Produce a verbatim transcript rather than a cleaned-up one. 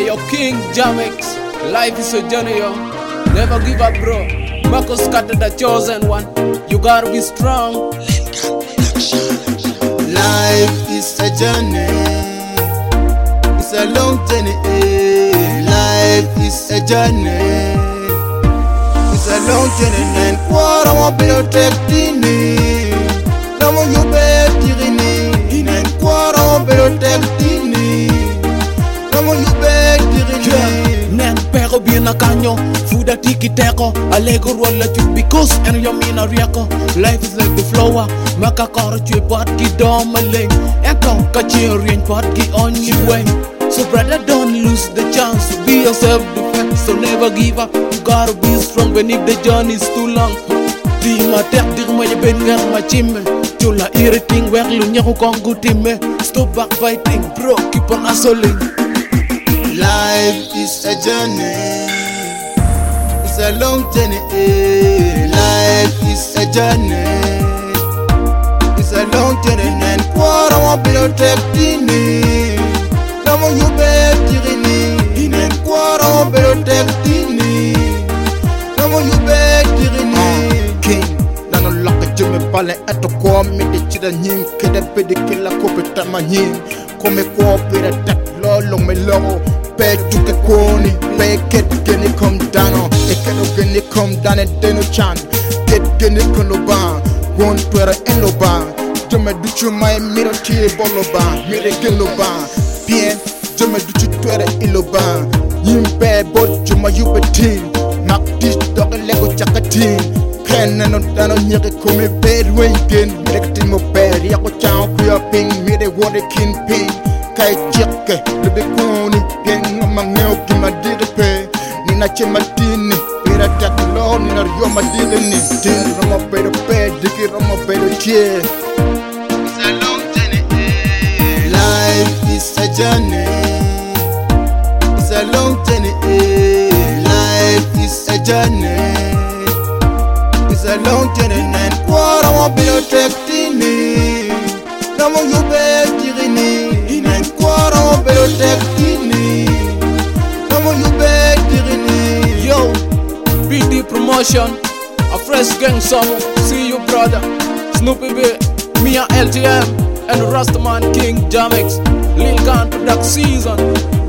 yo, King Jamex, life is a journey, yo. Never give up, bro. Marcus Carter, the chosen one. You gotta be strong. Life is a journey. It's a long journey. Life is a journey. It's a long journey. And what I want to take tini. Now you bet tini. And what I want to take tini. Now you bet tini. Nen pero bien a caño. Fuda tiki teko. Alego rolla chuk because and yo mina rieko. Life is like the flower. Maka karo chui pot ki dom malay. Eko kachi rien pot ki on your way. So brother, don't lose the chance to be yourself defense. So never give up. You gotta be strong when if the journey is too long. Di ma tek dir ma ben ngar ma chimme. Chula irriting wer lu nyaku kongu timme. Stop backfighting, bro. Keep on hustling. Life is a journey. It's a long journey. Life is a journey. It's a long journey. And what I want to take tini. Now you bet tini. And what I want to take tini. Now you bet tini. King, nano laka jume pale eto kwa midi chida nying kede pedi kila kope tama nying. Kome kwa pira tek lolo me logo. Pe tuke koni, pe ket geni come down. Ekeno geni come down and deno chan. Get geni kono ban, one twere eno ban. Jome duchu mai miro tie bolo ban, mire gelo ban. Bien, jome duchu twere ilo ban. Yimbe bot juma yube tin. Nak dis doge lego chakatin. Ken no dano nyeke kome bed wengen. Mire katin mo bed, yako chao kuya ping. Mire wone kin ping. Kai cheke, lebe koni. Gen ngomangeo kima diripe. Nina chema tini. Pira taklo, nina rioma dilini. Tini roma bedo bed, diki roma bedo chie. It's a long journey. Life is a journey. It's a long journey. Life is a journey. It's a long journey. And what I want to take tini. Now you bet tirini. And what I want to take tini. Now you bet tirini. Yo, B D Promotion, a fresh gang song. See you, brother. Snoopy B, Mia L T M, and Rastaman King Jamex. Lil Gun Product Season.